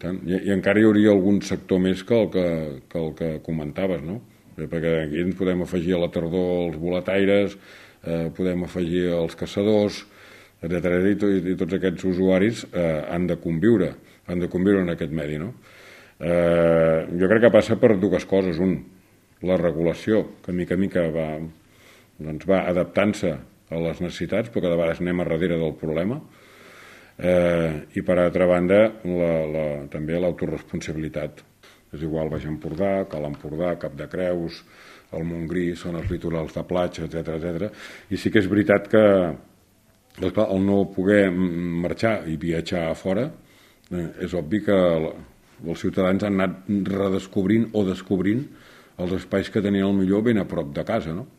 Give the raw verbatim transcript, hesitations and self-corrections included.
tant. I, I encara hi hauria algun sector més que el que, que, el que comentaves, no? Perquè aquí ens podem afegir a la tardor els boletaires, eh, podem afegir els caçadors, etcètera. I, to, i tots aquests usuaris eh, han de conviure, han de conviure en aquest medi, no? Eh, jo crec que passa per dues coses. Un, la regulació, que mica a mica va, doncs va adaptant-se a les necessitats, però cada vegada anem a darrere del problema. Eh, I per altra banda, la, la, també l'autoresponsabilitat. És igual Baix Empordà, Cal Empordà, Cap de Creus, el Montgrí, són els litorals de platja, etcètera, etcètera. I sí que és veritat que clar, el no poder marxar i viatjar a fora, eh, és obvi que els ciutadans han anat redescobrint o descobrint els espais que tenien el millor ben a prop de casa, no?